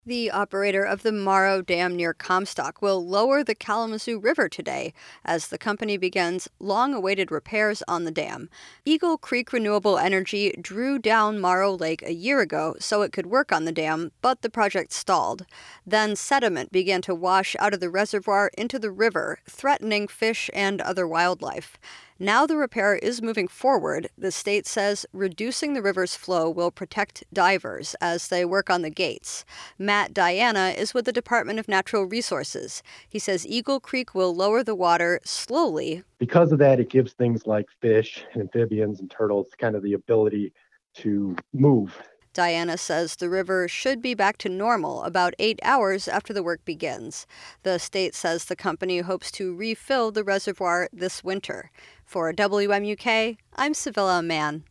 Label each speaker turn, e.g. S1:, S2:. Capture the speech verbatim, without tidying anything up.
S1: The operator of the Morrow Dam near Comstock will lower the Kalamazoo River today as the company begins long-awaited repairs on the dam. Eagle Creek Renewable Energy drew down Morrow Lake a year ago so it could work on the dam, but the project stalled. Then sediment began to wash out of the reservoir into the river, threatening fish and other wildlife. Now the repair is moving forward. The state says reducing the river's flow will protect divers as they work on the gates. Matt Diana is with the Department of Natural Resources. He says Eagle Creek will lower the water slowly.
S2: Because of that, it gives things like fish, amphibians, and turtles kind of the ability to move.
S1: Diana says the river should be back to normal about eight hours after the work begins. The state says the company hopes to refill the reservoir this winter. For W M U K, I'm Sevilla Mann.